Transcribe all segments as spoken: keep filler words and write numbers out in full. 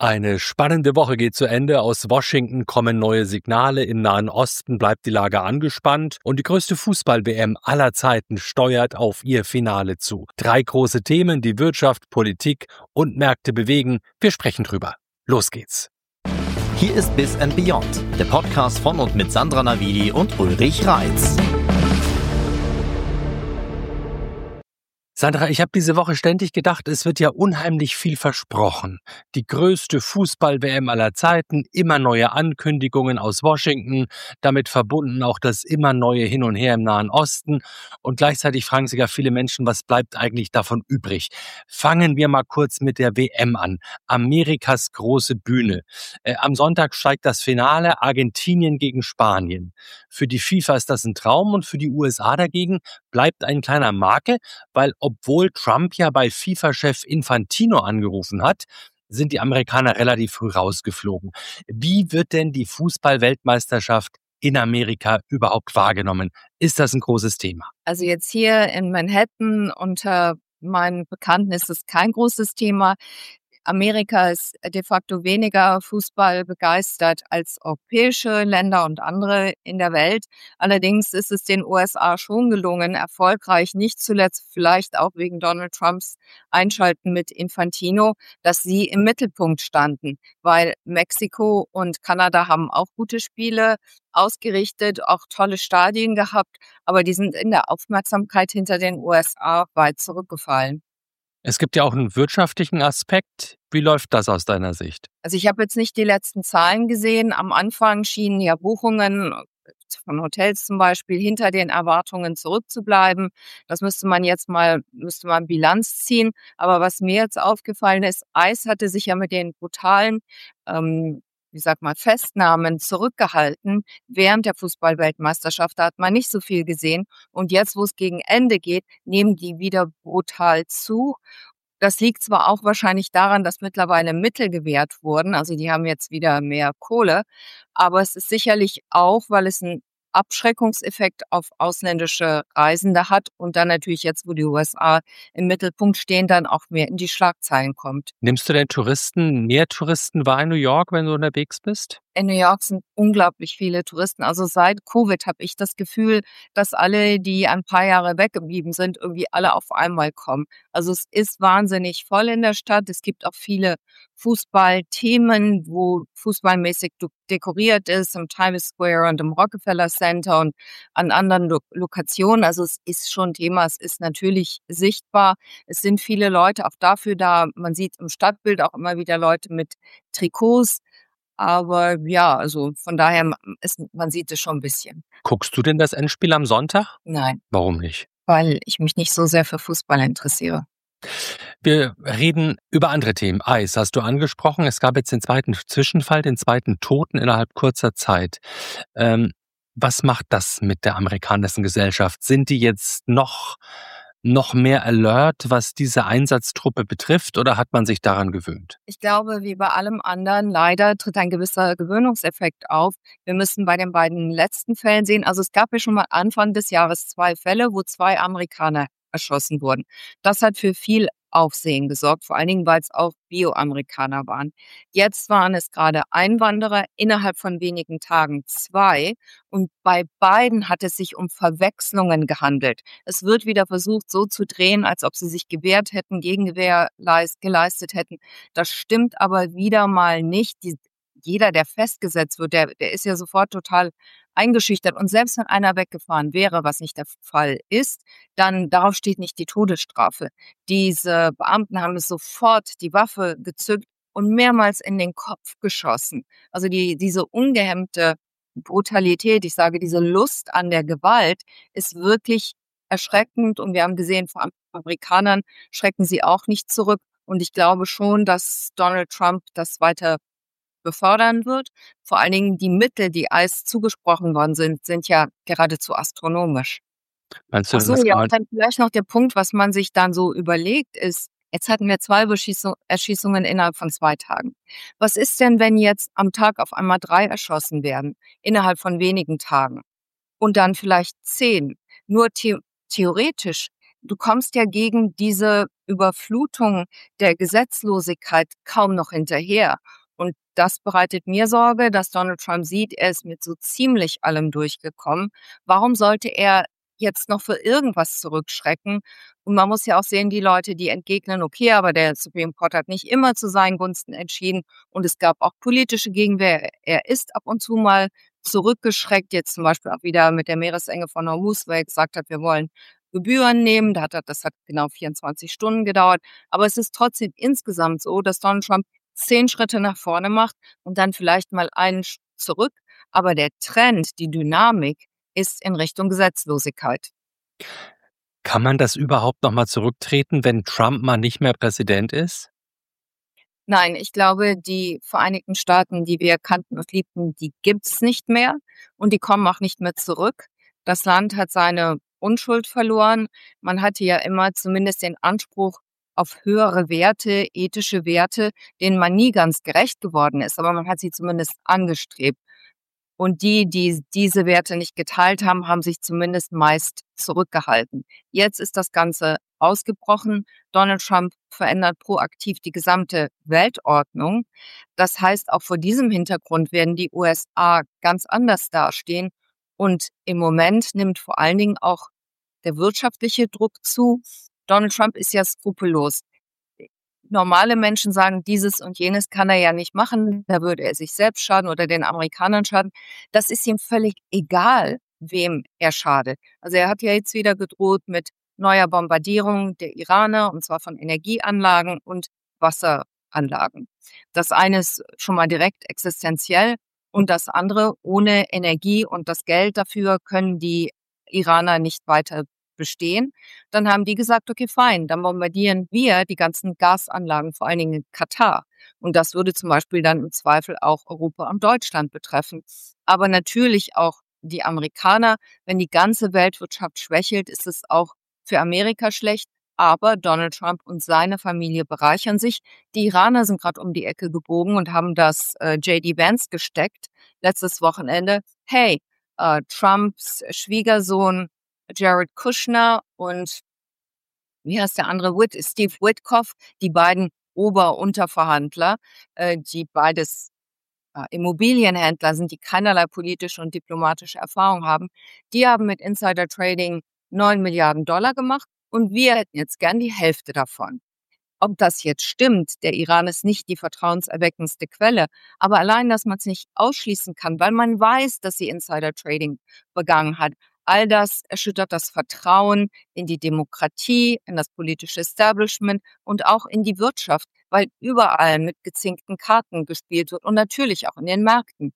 Eine spannende Woche geht zu Ende. Aus Washington kommen neue Signale. Im Nahen Osten bleibt die Lage angespannt und die größte Fußball-W M aller Zeiten steuert auf ihr Finale zu. Drei große Themen, die Wirtschaft, Politik und Märkte bewegen. Wir sprechen drüber. Los geht's. Hier ist Biz and Beyond, der Podcast von und mit Sandra Navidi und Ulrich Reitz. Sandra, ich habe diese Woche ständig gedacht, es wird ja unheimlich viel versprochen. Die größte Fußball-W M aller Zeiten, immer neue Ankündigungen aus Washington, damit verbunden auch das immer neue Hin und Her im Nahen Osten. Und gleichzeitig fragen sich ja viele Menschen, was bleibt eigentlich davon übrig? Fangen wir mal kurz mit der W M an. Amerikas große Bühne. Äh, am Sonntag steigt das Finale Argentinien gegen Spanien. Für die FIFA ist das ein Traum und für die U S A dagegen bleibt ein kleiner Makel, weil obwohl Trump ja bei FIFA-Chef Infantino angerufen hat, sind die Amerikaner relativ früh rausgeflogen. Wie wird denn die Fußball-Weltmeisterschaft in Amerika überhaupt wahrgenommen? Ist das ein großes Thema? Also jetzt hier in Manhattan unter meinen Bekannten ist es kein großes Thema. Amerika ist de facto weniger Fußball begeistert als europäische Länder und andere in der Welt. Allerdings ist es den U S A schon gelungen, erfolgreich, nicht zuletzt vielleicht auch wegen Donald Trumps Einschalten mit Infantino, dass sie im Mittelpunkt standen, weil Mexiko und Kanada haben auch gute Spiele ausgerichtet, auch tolle Stadien gehabt, aber die sind in der Aufmerksamkeit hinter den U S A weit zurückgefallen. Es gibt ja auch einen wirtschaftlichen Aspekt. Wie läuft das aus deiner Sicht? Also ich habe jetzt nicht die letzten Zahlen gesehen. Am Anfang schienen ja Buchungen von Hotels zum Beispiel hinter den Erwartungen zurückzubleiben. Das müsste man jetzt mal, müsste man Bilanz ziehen. Aber was mir jetzt aufgefallen ist, Eis hatte sich ja mit den brutalen, ähm, wie sagt man, Festnahmen zurückgehalten während der Fußball-Weltmeisterschaft. Da hat man nicht so viel gesehen. Und jetzt, wo es gegen Ende geht, nehmen die wieder brutal zu. Das liegt zwar auch wahrscheinlich daran, dass mittlerweile Mittel gewährt wurden, also die haben jetzt wieder mehr Kohle, aber es ist sicherlich auch, weil es einen Abschreckungseffekt auf ausländische Reisende hat und dann natürlich jetzt, wo die U S A im Mittelpunkt stehen, dann auch mehr in die Schlagzeilen kommt. Nimmst du denn Touristen, mehr Touristen wahr in New York, wenn du unterwegs bist? In New York sind unglaublich viele Touristen. Also seit Covid habe ich das Gefühl, dass alle, die ein paar Jahre weggeblieben sind, irgendwie alle auf einmal kommen. Also es ist wahnsinnig voll in der Stadt. Es gibt auch viele Fußballthemen, wo fußballmäßig dekoriert ist, im Times Square und im Rockefeller Center und an anderen Lo- Lokationen. Also es ist schon Thema, es ist natürlich sichtbar. Es sind viele Leute auch dafür da. Man sieht im Stadtbild auch immer wieder Leute mit Trikots. Aber ja, also von daher, ma- ist, man sieht es schon ein bisschen. Guckst du denn das Endspiel am Sonntag? Nein, Warum nicht? weil ich mich nicht so sehr für Fußball interessiere. Wir reden über andere Themen. Eis hast du angesprochen. Es gab jetzt den zweiten Zwischenfall, den zweiten Toten innerhalb kurzer Zeit. Ähm, was macht das mit der amerikanischen Gesellschaft? Sind die jetzt noch, noch mehr alert, was diese Einsatztruppe betrifft, oder hat man sich daran gewöhnt? Ich glaube, wie bei allem anderen, leider tritt ein gewisser Gewöhnungseffekt auf. Wir müssen bei den beiden letzten Fällen sehen, also es gab ja schon mal Anfang des Jahres zwei Fälle, wo zwei Amerikaner erschossen wurden. Das hat für viel Aufsehen gesorgt, vor allen Dingen, weil es auch Bio-Amerikaner waren. Jetzt waren es gerade Einwanderer, innerhalb von wenigen Tagen zwei. Und bei beiden hat es sich um Verwechslungen gehandelt. Es wird wieder versucht, so zu drehen, als ob sie sich gewehrt hätten, Gegenwehr leist, geleistet hätten. Das stimmt aber wieder mal nicht. Die, jeder, der festgesetzt wird, der, der ist ja sofort total eingeschüchtert. Und selbst wenn einer weggefahren wäre, was nicht der Fall ist, dann darauf steht nicht die Todesstrafe. Diese Beamten haben es sofort die Waffe gezückt und mehrmals in den Kopf geschossen. Also die, diese ungehemmte Brutalität, ich sage, diese Lust an der Gewalt ist wirklich erschreckend. Und wir haben gesehen, vor allem bei Amerikanern schrecken sie auch nicht zurück. Und ich glaube schon, dass Donald Trump das weiter befördern wird. Vor allen Dingen die Mittel, die Eis zugesprochen worden sind, sind ja geradezu astronomisch. Meinst du, Ach so, das ja, kann man und dann vielleicht noch der Punkt, was man sich dann so überlegt, ist, jetzt hatten wir zwei Beschießung, Erschießungen innerhalb von zwei Tagen. Was ist denn, wenn jetzt am Tag auf einmal drei erschossen werden, innerhalb von wenigen Tagen? Und dann vielleicht zehn? Nur the theoretisch, du kommst ja gegen diese Überflutung der Gesetzlosigkeit kaum noch hinterher. Und das bereitet mir Sorge, dass Donald Trump sieht, er ist mit so ziemlich allem durchgekommen. Warum sollte er jetzt noch für irgendwas zurückschrecken? Und man muss ja auch sehen, die Leute, die entgegnen, okay, aber der Supreme Court hat nicht immer zu seinen Gunsten entschieden und es gab auch politische Gegenwehr. Er ist ab und zu mal zurückgeschreckt, jetzt zum Beispiel auch wieder mit der Meeresenge von Hormuz, weil er gesagt hat, wir wollen Gebühren nehmen. Da hat er, das hat genau vierundzwanzig Stunden gedauert. Aber es ist trotzdem insgesamt so, dass Donald Trump zehn Schritte nach vorne macht und dann vielleicht mal einen zurück. Aber der Trend, die Dynamik ist in Richtung Gesetzlosigkeit. Kann man das überhaupt noch mal zurücktreten, wenn Trump mal nicht mehr Präsident ist? Nein, ich glaube, die Vereinigten Staaten, die wir kannten und liebten, die gibt's nicht mehr und die kommen auch nicht mehr zurück. Das Land hat seine Unschuld verloren. Man hatte ja immer zumindest den Anspruch auf höhere Werte, ethische Werte, denen man nie ganz gerecht geworden ist, aber man hat sie zumindest angestrebt. Und die, die diese Werte nicht geteilt haben, haben sich zumindest meist zurückgehalten. Jetzt ist das Ganze ausgebrochen. Donald Trump verändert proaktiv die gesamte Weltordnung. Das heißt, auch vor diesem Hintergrund werden die U S A ganz anders dastehen. Und im Moment nimmt vor allen Dingen auch der wirtschaftliche Druck zu. Donald Trump ist ja skrupellos. Normale Menschen sagen, dieses und jenes kann er ja nicht machen, da würde er sich selbst schaden oder den Amerikanern schaden. Das ist ihm völlig egal, wem er schadet. Also er hat ja jetzt wieder gedroht mit neuer Bombardierung der Iraner, und zwar von Energieanlagen und Wasseranlagen. Das eine ist schon mal direkt existenziell und das andere, ohne Energie und das Geld dafür können die Iraner nicht weiter bestehen. Dann haben die gesagt, okay, fein, dann bombardieren wir die ganzen Gasanlagen, vor allen Dingen in Katar. Und das würde zum Beispiel dann im Zweifel auch Europa und Deutschland betreffen. Aber natürlich auch die Amerikaner. Wenn die ganze Weltwirtschaft schwächelt, ist es auch für Amerika schlecht. Aber Donald Trump und seine Familie bereichern sich. Die Iraner sind gerade um die Ecke gebogen und haben das äh, J D Vance gesteckt letztes Wochenende. Hey, äh, Trumps Schwiegersohn Jared Kushner und wie heißt der andere? Whit, Steve Witkoff, die beiden Ober-Unterverhandler, äh, die beides äh, Immobilienhändler sind, die keinerlei politische und diplomatische Erfahrung haben. Die haben mit Insider Trading neun Milliarden Dollar gemacht und wir hätten jetzt gern die Hälfte davon. Ob das jetzt stimmt, der Iran ist nicht die vertrauenserweckendste Quelle, aber allein, dass man es nicht ausschließen kann, weil man weiß, dass sie Insider-Trading begangen hat, all das erschüttert das Vertrauen in die Demokratie, in das politische Establishment und auch in die Wirtschaft, weil überall mit gezinkten Karten gespielt wird und natürlich auch in den Märkten.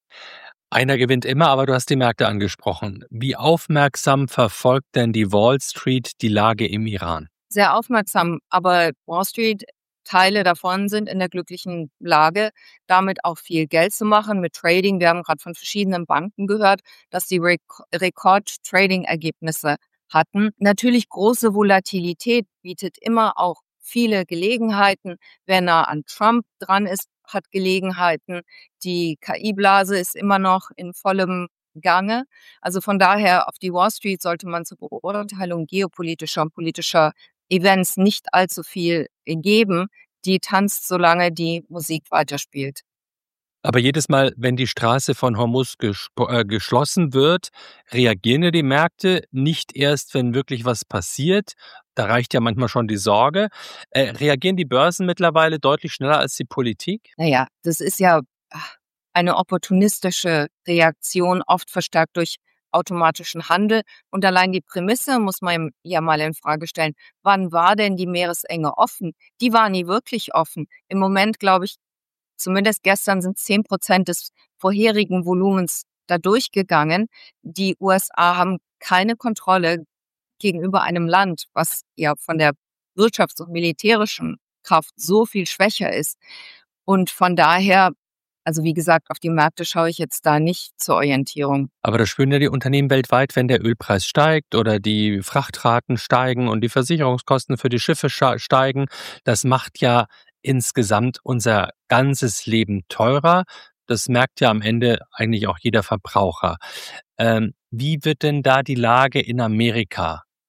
Einer gewinnt immer, aber du hast die Märkte angesprochen. Wie aufmerksam verfolgt denn die Wall Street die Lage im Iran? Sehr aufmerksam, aber Wall Street, Teile davon sind in der glücklichen Lage, damit auch viel Geld zu machen mit Trading. Wir haben gerade von verschiedenen Banken gehört, dass sie Rek- Rekord-Trading-Ergebnisse hatten. Natürlich große Volatilität bietet immer auch viele Gelegenheiten. Wer nah an Trump dran ist, hat Gelegenheiten. Die K I-Blase ist immer noch in vollem Gange. Also von daher auf die Wall Street sollte man zur Beurteilung geopolitischer und politischer Events nicht allzu viel geben. Die tanzt, solange die Musik weiterspielt. Aber jedes Mal, wenn die Straße von Hormuz gesp- äh, geschlossen wird, reagieren ja die Märkte nicht erst, wenn wirklich was passiert. Da reicht ja manchmal schon die Sorge. Äh, reagieren die Börsen mittlerweile deutlich schneller als die Politik? Naja, das ist ja eine opportunistische Reaktion, oft verstärkt durch automatischen Handel. Und allein die Prämisse muss man ja mal in Frage stellen. Wann war denn die Meeresenge offen? Die war nie wirklich offen. Im Moment, glaube ich, zumindest gestern sind zehn Prozent des vorherigen Volumens da durchgegangen. Die U S A haben keine Kontrolle gegenüber einem Land, was ja von der wirtschafts- und militärischen Kraft so viel schwächer ist. Und von daher, also wie gesagt, auf die Märkte schaue ich jetzt da nicht zur Orientierung. Aber das spüren ja die Unternehmen weltweit, wenn der Ölpreis steigt oder die Frachtraten steigen und die Versicherungskosten für die Schiffe scha- steigen. Das macht ja insgesamt unser ganzes Leben teurer. Das merkt ja am Ende eigentlich auch jeder Verbraucher. Ähm, wie wird denn da die Lage in Amerika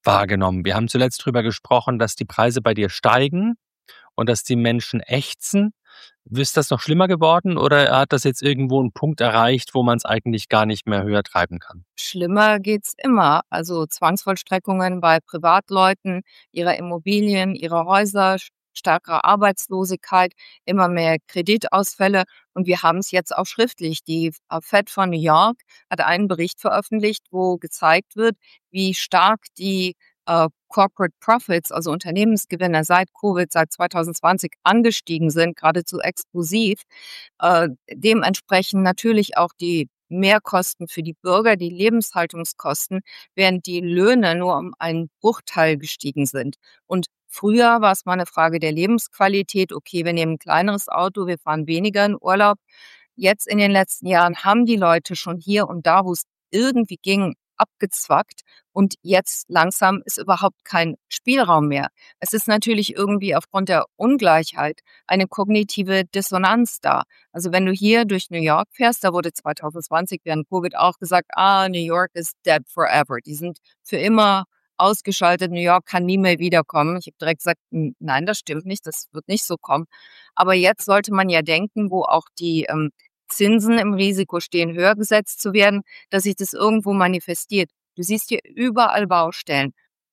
wahrgenommen? Wir haben zuletzt drüber gesprochen, dass die Preise bei dir steigen und dass die Menschen ächzen. Ist das noch schlimmer geworden oder hat das jetzt irgendwo einen Punkt erreicht, wo man es eigentlich gar nicht mehr höher treiben kann? Schlimmer geht's immer. Also Zwangsvollstreckungen bei Privatleuten, ihrer Immobilien, ihrer Häuser, sch- stärkere Arbeitslosigkeit, immer mehr Kreditausfälle. Und wir haben es jetzt auch schriftlich. Die äh, Fed von New York hat einen Bericht veröffentlicht, wo gezeigt wird, wie stark die äh, Corporate Profits, also Unternehmensgewinne seit Covid, seit zwanzig zwanzig angestiegen sind, geradezu explosiv. Äh, dementsprechend natürlich auch die Mehrkosten für die Bürger, die Lebenshaltungskosten, während die Löhne nur um einen Bruchteil gestiegen sind. Und früher war es mal eine Frage der Lebensqualität. Okay, wir nehmen ein kleineres Auto, wir fahren weniger in Urlaub. Jetzt in den letzten Jahren haben die Leute schon hier und da, wo es irgendwie ging, abgezwackt. Und jetzt langsam ist überhaupt kein Spielraum mehr. Es ist natürlich irgendwie aufgrund der Ungleichheit eine kognitive Dissonanz da. Also wenn du hier durch New York fährst, da wurde zwanzig zwanzig während Covid auch gesagt, ah, New York is dead forever. Die sind für immer ausgeschaltet. New York kann nie mehr wiederkommen. Ich habe direkt gesagt, "N- nein, das stimmt nicht. Das wird nicht so kommen. Aber jetzt sollte man ja denken, wo auch die ähm, Zinsen im Risiko stehen, höher gesetzt zu werden, dass sich das irgendwo manifestiert. Du siehst hier überall Baustellen,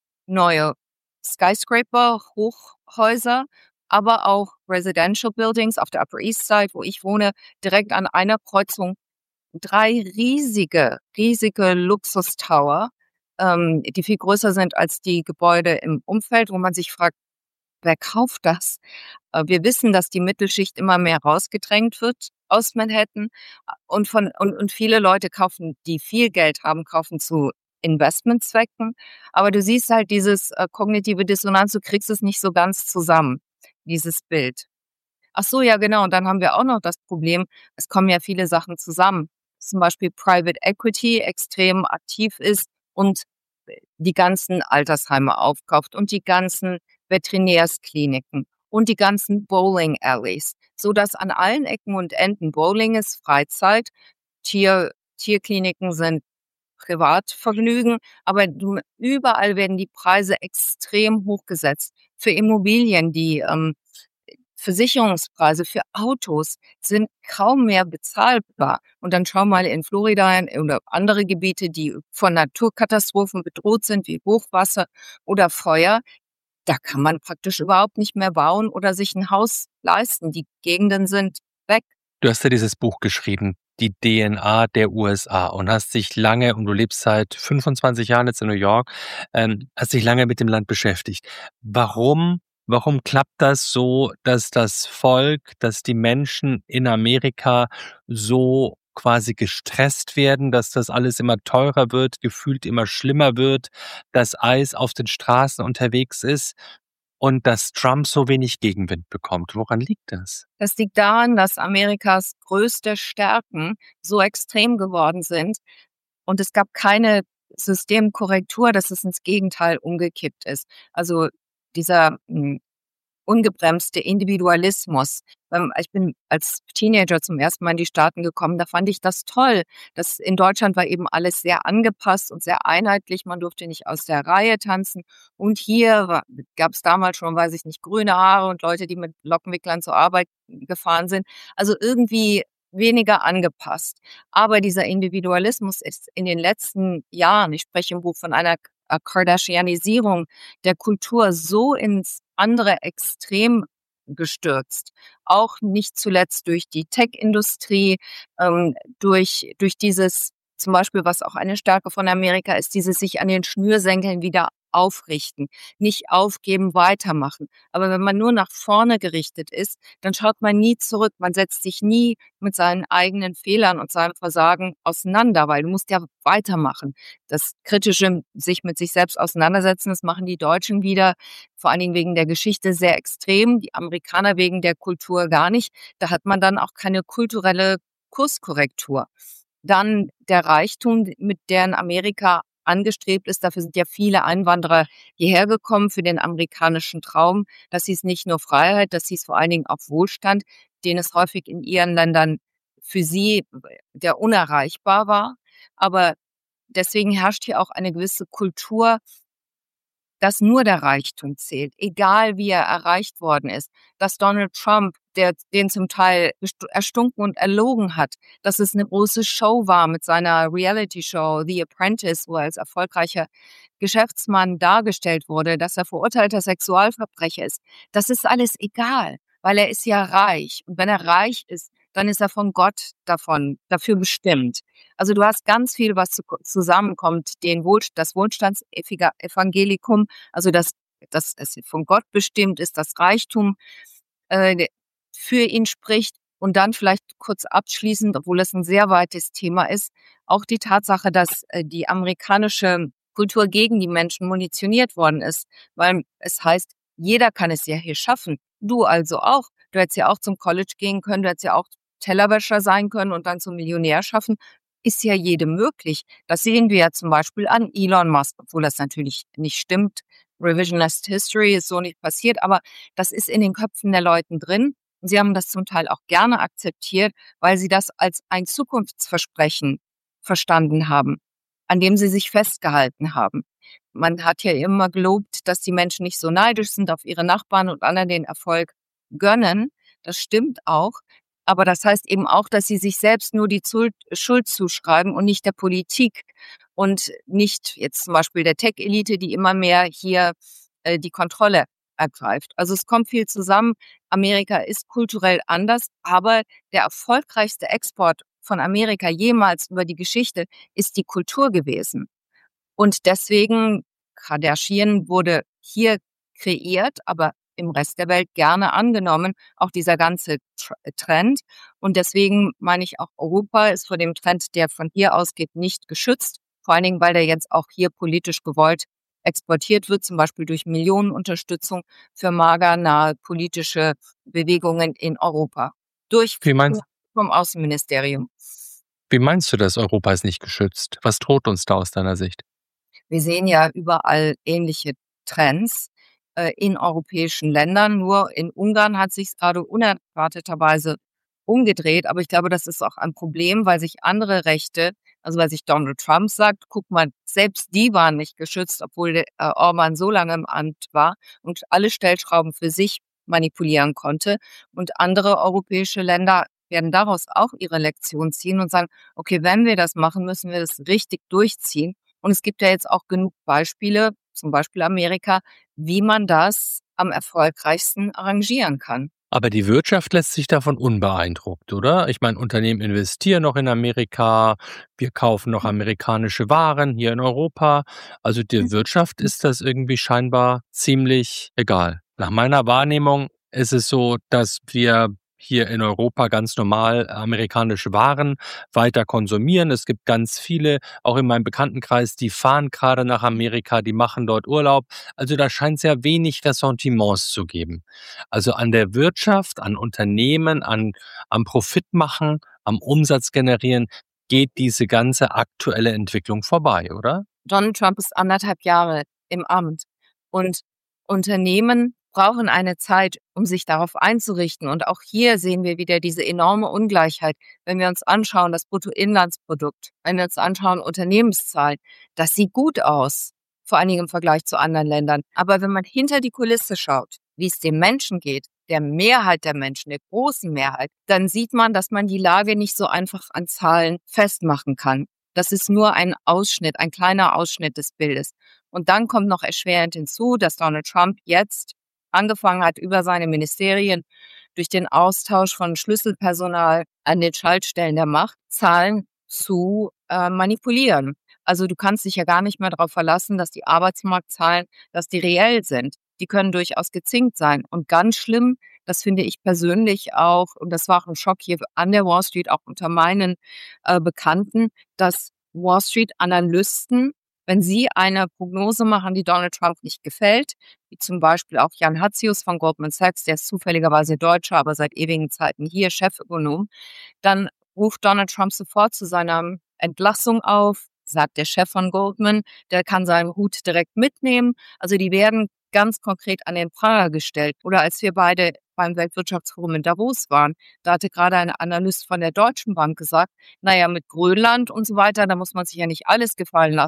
neue Skyscraper, Hochhäuser, aber auch Residential Buildings auf der Upper East Side, wo ich wohne, direkt an einer Kreuzung drei riesige, riesige Luxustower, ähm, die viel größer sind als die Gebäude im Umfeld, wo man sich fragt, wer kauft das? Äh, wir wissen, dass die Mittelschicht immer mehr rausgedrängt wird aus Manhattan, äh, und von und und viele Leute kaufen, die viel Geld haben, kaufen zu Investmentzwecken. Aber du siehst halt dieses, äh, kognitive Dissonanz, du kriegst es nicht so ganz zusammen, dieses Bild. Ach so, ja genau. Und dann haben wir auch noch das Problem, es kommen ja viele Sachen zusammen. Zum Beispiel Private Equity extrem aktiv ist und die ganzen Altersheime aufkauft und die ganzen Veterinärskliniken und die ganzen Bowling Alleys, sodass an allen Ecken und Enden Bowling ist Freizeit, Tier, Tierkliniken sind Privatvergnügen, aber du, überall werden die Preise extrem hochgesetzt. Für Immobilien, die ähm, Versicherungspreise für Autos sind kaum mehr bezahlbar. Und dann schau mal in Florida in- oder andere Gebiete, die von Naturkatastrophen bedroht sind, wie Hochwasser oder Feuer. Da kann man praktisch überhaupt nicht mehr bauen oder sich ein Haus leisten. Die Gegenden sind weg. Du hast ja dieses Buch geschrieben, die D N A der U S A und hast dich lange, und du lebst seit fünfundzwanzig Jahren jetzt in New York, ähm, hast dich lange mit dem Land beschäftigt. Warum, warum klappt das so, dass das Volk, dass die Menschen in Amerika so quasi gestresst werden, dass das alles immer teurer wird, gefühlt immer schlimmer wird, dass Eis auf den Straßen unterwegs ist und dass Trump so wenig Gegenwind bekommt? Woran liegt das? Das liegt daran, dass Amerikas größte Stärken so extrem geworden sind und es gab keine Systemkorrektur, dass es ins Gegenteil umgekippt ist. Also dieser hm, ungebremste Individualismus. Ähm, ich bin als Teenager zum ersten Mal in die Staaten gekommen, da fand ich das toll. Das in Deutschland war eben alles sehr angepasst und sehr einheitlich. Man durfte nicht aus der Reihe tanzen. Und hier gab es damals schon, weiß ich nicht, grüne Haare und Leute, die mit Lockenwicklern zur Arbeit gefahren sind. Also irgendwie weniger angepasst. Aber dieser Individualismus ist in den letzten Jahren, ich spreche im Buch von einer äh, Kardashianisierung der Kultur, so ins andere Extrem gestürzt. Auch nicht zuletzt durch die Tech-Industrie, ähm, durch, durch dieses, zum Beispiel, was auch eine Stärke von Amerika ist, dieses sich an den Schnürsenkeln wieder aufrichten, nicht aufgeben, weitermachen. Aber wenn man nur nach vorne gerichtet ist, dann schaut man nie zurück. Man setzt sich nie mit seinen eigenen Fehlern und seinem Versagen auseinander, weil du musst ja weitermachen. Das kritische sich mit sich selbst auseinandersetzen, das machen die Deutschen wieder, vor allen Dingen wegen der Geschichte sehr extrem, die Amerikaner wegen der Kultur gar nicht. Da hat man dann auch keine kulturelle Kurskorrektur. Dann der Reichtum, mit der in Amerika angestrebt ist. Dafür sind ja viele Einwanderer hierher gekommen für den amerikanischen Traum. Das hieß nicht nur Freiheit, das hieß vor allen Dingen auch Wohlstand, den es häufig in ihren Ländern für sie der unerreichbar war. Aber deswegen herrscht hier auch eine gewisse Kultur dass nur der Reichtum zählt, egal wie er erreicht worden ist, dass Donald Trump, der den zum Teil erstunken und erlogen hat, dass es eine große Show war mit seiner Reality-Show The Apprentice, wo er als erfolgreicher Geschäftsmann dargestellt wurde, dass er verurteilter Sexualverbrecher ist. Das ist alles egal, weil er ist ja reich. Und wenn er reich ist, dann ist er von Gott davon, dafür bestimmt. Also du hast ganz viel, was zu, zusammenkommt, den Wohl, das Wohlstandsevangelikum, also dass, dass es von Gott bestimmt ist, das Reichtum äh, für ihn spricht. Und dann vielleicht kurz abschließend, obwohl es ein sehr weites Thema ist, auch die Tatsache, dass äh, die amerikanische Kultur gegen die Menschen munitioniert worden ist, weil es heißt, jeder kann es ja hier schaffen. Du also auch. Du hättest ja auch zum College gehen können, du hättest ja auch Tellerwäscher sein können und dann zum Millionär schaffen. Ist ja jedem möglich. Das sehen wir ja zum Beispiel an Elon Musk, obwohl das natürlich nicht stimmt. Revisionist History ist so nicht passiert, aber das ist in den Köpfen der Leute drin. Und sie haben das zum Teil auch gerne akzeptiert, weil sie das als ein Zukunftsversprechen verstanden haben, an dem sie sich festgehalten haben. Man hat ja immer gelobt, dass die Menschen nicht so neidisch sind auf ihre Nachbarn und anderen den Erfolg gönnen. Das stimmt auch. Aber das heißt eben auch, dass sie sich selbst nur die Schuld zuschreiben und nicht der Politik und nicht jetzt zum Beispiel der Tech-Elite, die immer mehr hier äh, die Kontrolle ergreift. Also es kommt viel zusammen. Amerika ist kulturell anders, aber der erfolgreichste Export von Amerika jemals über die Geschichte ist die Kultur gewesen. Und deswegen, Kardashian wurde hier kreiert, aber im Rest der Welt gerne angenommen, auch dieser ganze Trend. Und deswegen meine ich auch, Europa ist vor dem Trend, der von hier ausgeht, nicht geschützt. Vor allen Dingen, weil der jetzt auch hier politisch gewollt exportiert wird, zum Beispiel durch Millionenunterstützung für magernahe politische Bewegungen in Europa. Durch Wie meinst, vom Außenministerium. wie meinst du das, Europa ist nicht geschützt? Was droht uns da aus deiner Sicht? Wir sehen ja überall ähnliche Trends äh, in europäischen Ländern. Nur in Ungarn hat sich es gerade unerwarteterweise umgedreht. Aber ich glaube, das ist auch ein Problem, weil sich andere Rechte, also weil sich Donald Trump sagt, guck mal, selbst die waren nicht geschützt, obwohl der, äh, Orban so lange im Amt war und alle Stellschrauben für sich manipulieren konnte. Und andere europäische Länder werden daraus auch ihre Lektion ziehen und sagen, okay, wenn wir das machen, müssen wir das richtig durchziehen. Und es gibt ja jetzt auch genug Beispiele, zum Beispiel Amerika, wie man das am erfolgreichsten arrangieren kann. Aber die Wirtschaft lässt sich davon unbeeindruckt, oder? Ich meine, Unternehmen investieren noch in Amerika, wir kaufen noch amerikanische Waren hier in Europa. Also der Wirtschaft ist das irgendwie scheinbar ziemlich egal. Nach meiner Wahrnehmung ist es so, dass wir hier in Europa ganz normal amerikanische Waren weiter konsumieren. Es gibt ganz viele, auch in meinem Bekanntenkreis, die fahren gerade nach Amerika, die machen dort Urlaub. Also da scheint es ja wenig Ressentiments zu geben. Also an der Wirtschaft, an Unternehmen, an, am Profit machen, am Umsatz generieren, geht diese ganze aktuelle Entwicklung vorbei, oder? Donald Trump ist anderthalb Jahre im Amt und Unternehmen brauchen eine Zeit, um sich darauf einzurichten. Und auch hier sehen wir wieder diese enorme Ungleichheit. Wenn wir uns anschauen, das Bruttoinlandsprodukt, wenn wir uns anschauen, Unternehmenszahlen, das sieht gut aus, vor allen Dingen im Vergleich zu anderen Ländern. Aber wenn man hinter die Kulisse schaut, wie es den Menschen geht, der Mehrheit der Menschen, der großen Mehrheit, dann sieht man, dass man die Lage nicht so einfach an Zahlen festmachen kann. Das ist nur ein Ausschnitt, ein kleiner Ausschnitt des Bildes. Und dann kommt noch erschwerend hinzu, dass Donald Trump jetzt angefangen hat, über seine Ministerien durch den Austausch von Schlüsselpersonal an den Schaltstellen der Macht Zahlen zu äh, manipulieren. Also du kannst dich ja gar nicht mehr darauf verlassen, dass die Arbeitsmarktzahlen, dass die reell sind. Die können durchaus gezinkt sein. Und ganz schlimm, das finde ich persönlich auch, und das war auch ein Schock hier an der Wall Street, auch unter meinen äh, Bekannten, dass Wall Street-Analysten, wenn sie eine Prognose machen, die Donald Trump nicht gefällt, wie zum Beispiel auch Jan Hatzius von Goldman Sachs, der ist zufälligerweise Deutscher, aber seit ewigen Zeiten hier Chefökonom, dann ruft Donald Trump sofort zu seiner Entlassung auf, sagt der Chef von Goldman, der kann seinen Hut direkt mitnehmen. Also die werden ganz konkret an den Pranger gestellt. Oder als wir beide beim Weltwirtschaftsforum in Davos waren, da hatte gerade ein Analyst von der Deutschen Bank gesagt, naja, mit Grönland und so weiter, da muss man sich ja nicht alles gefallen lassen.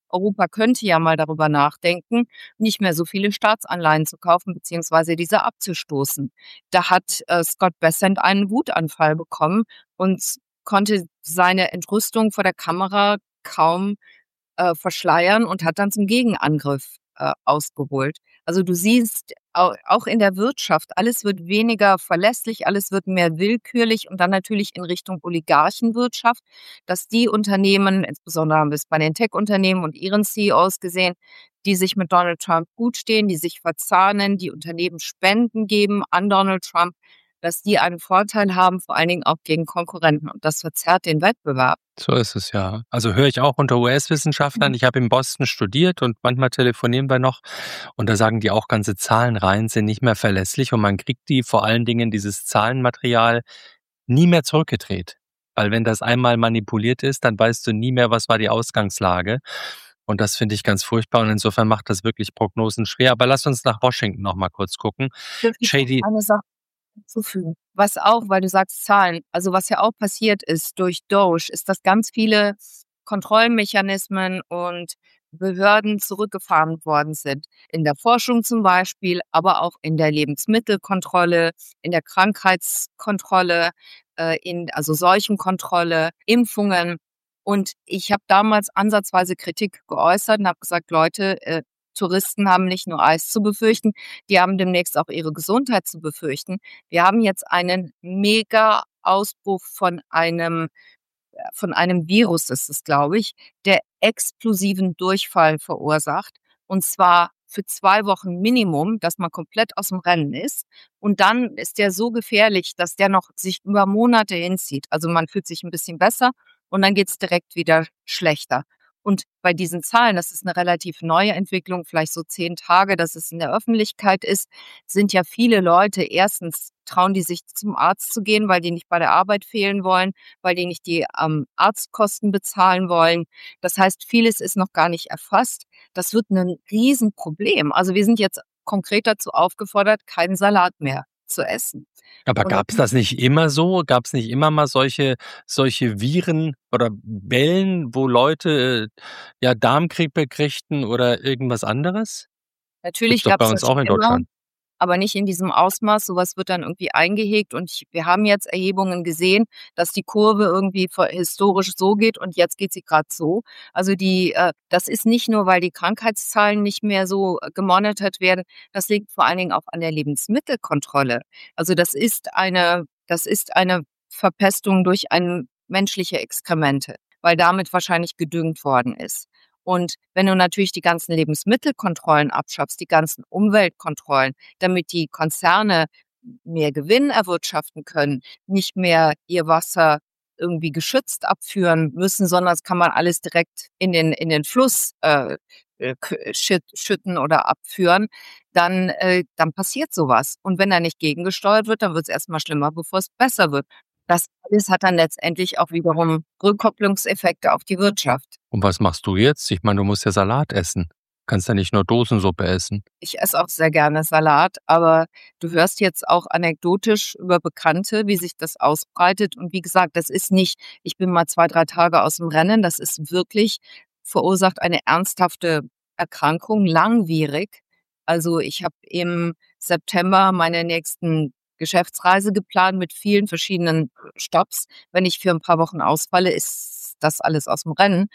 Europa könnte ja mal darüber nachdenken, nicht mehr so viele Staatsanleihen zu kaufen beziehungsweise diese abzustoßen. Da hat äh, Scott Bessent einen Wutanfall bekommen und konnte seine Entrüstung vor der Kamera kaum äh, verschleiern und hat dann zum Gegenangriff äh, ausgeholt. Also du siehst au auch in der Wirtschaft, alles wird weniger verlässlich, alles wird mehr willkürlich und dann natürlich in Richtung Oligarchenwirtschaft, dass die Unternehmen, insbesondere haben wir es bei den Tech-Unternehmen und ihren C E Os gesehen, die sich mit Donald Trump gut stehen, die sich verzahnen, die Unternehmen Spenden geben an Donald Trump, dass die einen Vorteil haben, vor allen Dingen auch gegen Konkurrenten. Und das verzerrt den Wettbewerb. So ist es ja. Also höre ich auch unter U S-Wissenschaftlern. Ich habe in Boston studiert und manchmal telefonieren wir noch und da sagen die auch, ganze Zahlenreihen sind nicht mehr verlässlich und man kriegt die, vor allen Dingen dieses Zahlenmaterial, nie mehr zurückgedreht. Weil wenn das einmal manipuliert ist, dann weißt du nie mehr, was war die Ausgangslage. Und das finde ich ganz furchtbar und insofern macht das wirklich Prognosen schwer. Aber lass uns nach Washington noch mal kurz gucken. Dürfte ich noch J D, eine Sache hinzufügen? Was auch, weil du sagst Zahlen, also was ja auch passiert ist durch Doge, ist, dass ganz viele Kontrollmechanismen und Behörden zurückgefahren worden sind. In der Forschung zum Beispiel, aber auch in der Lebensmittelkontrolle, in der Krankheitskontrolle, äh, in also Seuchenkontrolle, Impfungen. Und ich habe damals ansatzweise Kritik geäußert und habe gesagt, Leute, äh, Touristen haben nicht nur Eis zu befürchten, die haben demnächst auch ihre Gesundheit zu befürchten. Wir haben jetzt einen Mega-Ausbruch von einem von einem Virus ist es, glaube ich, der explosiven Durchfall verursacht. Und zwar für zwei Wochen Minimum, dass man komplett aus dem Rennen ist. Und dann ist der so gefährlich, dass der noch sich über Monate hinzieht. Also man fühlt sich ein bisschen besser und dann geht's direkt wieder schlechter. Und bei diesen Zahlen, das ist eine relativ neue Entwicklung, vielleicht so zehn Tage, dass es in der Öffentlichkeit ist, sind ja viele Leute, erstens trauen die sich zum Arzt zu gehen, weil die nicht bei der Arbeit fehlen wollen, weil die nicht die ähm, Arztkosten bezahlen wollen. Das heißt, vieles ist noch gar nicht erfasst. Das wird ein Riesenproblem. Also wir sind jetzt konkret dazu aufgefordert, keinen Salat mehr zu essen. aber Und gab es das nicht immer so? Gab es nicht immer mal solche, solche Viren oder Wellen, wo Leute äh, ja Darmgrippe kriegten oder irgendwas anderes? Gibt's natürlich doch gab bei es uns das auch schon in immer, Deutschland. aber nicht in diesem Ausmaß. Sowas wird dann irgendwie eingehegt und ich, wir haben jetzt Erhebungen gesehen, dass die Kurve irgendwie vor- historisch so geht und jetzt geht sie gerade so. Also die, äh, das ist nicht nur, weil die Krankheitszahlen nicht mehr so äh, gemonitort werden, das liegt vor allen Dingen auch an der Lebensmittelkontrolle. Also das ist eine, das ist eine Verpestung durch ein menschliche Exkremente, weil damit wahrscheinlich gedüngt worden ist. Und wenn du natürlich die ganzen Lebensmittelkontrollen abschaffst, die ganzen Umweltkontrollen, damit die Konzerne mehr Gewinn erwirtschaften können, nicht mehr ihr Wasser irgendwie geschützt abführen müssen, sondern das kann man alles direkt in den, in den Fluss äh, äh, k- schütt, schütten oder abführen, dann, äh, dann passiert sowas. Und wenn da nicht gegengesteuert wird, dann wird es erstmal schlimmer, bevor es besser wird. Das alles hat dann letztendlich auch wiederum Rückkopplungseffekte auf die Wirtschaft. Und was machst du jetzt? Ich meine, du musst ja Salat essen. Kannst ja nicht nur Dosensuppe essen. Ich esse auch sehr gerne Salat, aber du hörst jetzt auch anekdotisch über Bekannte, wie sich das ausbreitet. Und wie gesagt, das ist nicht, ich bin mal zwei, drei Tage aus dem Rennen. Das ist wirklich, verursacht eine ernsthafte Erkrankung, langwierig. Also ich habe im September meine nächsten Geschäftsreise geplant mit vielen verschiedenen Stopps. Wenn ich für ein paar Wochen ausfalle, ist das alles aus dem Rennen.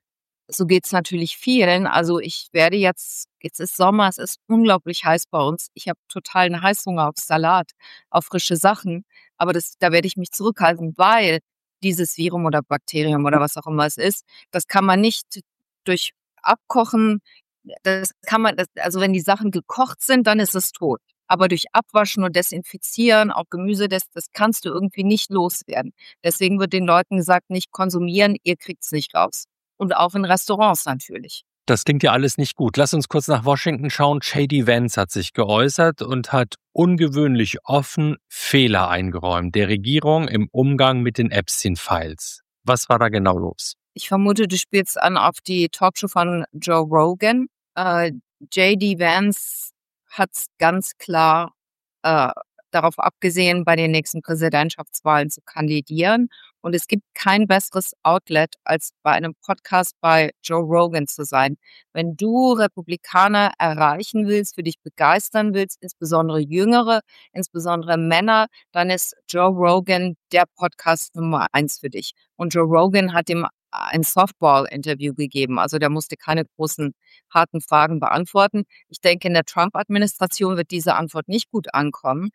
So geht's natürlich vielen. Also, ich werde jetzt jetzt ist Sommer, es ist unglaublich heiß bei uns. Ich habe totalen Heißhunger auf Salat, auf frische Sachen, aber das da werde ich mich zurückhalten, weil dieses Virum oder Bakterium oder was auch immer es ist, das kann man nicht durch Abkochen das kann man das also, wenn die Sachen gekocht sind, dann ist es tot. Aber durch Abwaschen und Desinfizieren, auch Gemüse, das das kannst du irgendwie nicht loswerden. Deswegen wird den Leuten gesagt: „Nicht konsumieren, ihr kriegt's nicht raus.“ Und auch in Restaurants natürlich. Das klingt ja alles nicht gut. Lass uns kurz nach Washington schauen. J D Vance hat sich geäußert und hat ungewöhnlich offen Fehler eingeräumt der Regierung im Umgang mit den Epstein-Files. Was war da genau los? Ich vermute, du spielst an auf die Talkshow von Joe Rogan. Äh, J D Vance hat's ganz klar, äh, darauf abgesehen, bei den nächsten Präsidentschaftswahlen zu kandidieren Und es gibt kein besseres Outlet, als bei einem Podcast bei Joe Rogan zu sein. Wenn du Republikaner erreichen willst, für dich begeistern willst, insbesondere Jüngere, insbesondere Männer, dann ist Joe Rogan der Podcast Nummer eins für dich. Und Joe Rogan hat ihm ein Softball-Interview gegeben. Also der musste keine großen, harten Fragen beantworten. Ich denke, in der Trump-Administration wird diese Antwort nicht gut ankommen.